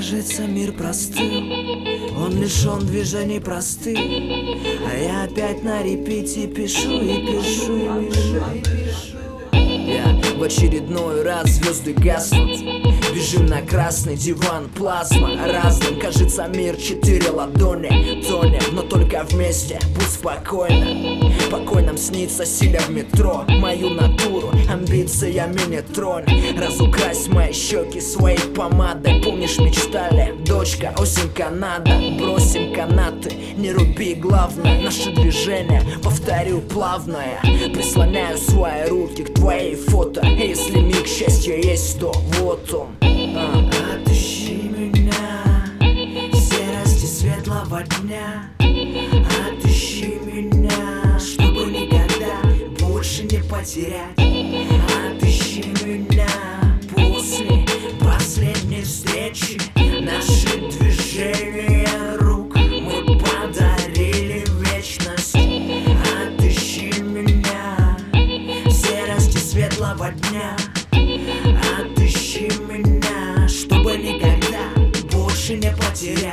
кажется, мир простыл, он лишен движений простых, а я опять на репите пишу и пишу и пишу. В очередной раз звезды гаснут, бежим на красный диван, плазма разным. Кажется, мир 4 ладони, тонем, но только вместе. Будь спокойна, покой нам снится, сидя в метро. Мою натуру амбициями не тронь. Разукрась мои щеки своей помадой. Помнишь, мечтали, дочка, осень Канада. Бросим канаты, не руби главное. Наше движение, повторю, плавное. Прислоняю свои руки к твоей фото. Если миг счастья есть, то вот он. Отыщи меня в серости светлого дня. Отыщи меня, чтобы никогда больше не потерять. Отыщи меня после последней встречи. Наши движения рук мы подарили вечность. Отыщи меня в серости светлого дня. Отыщи меня, чтобы никогда больше не потерять.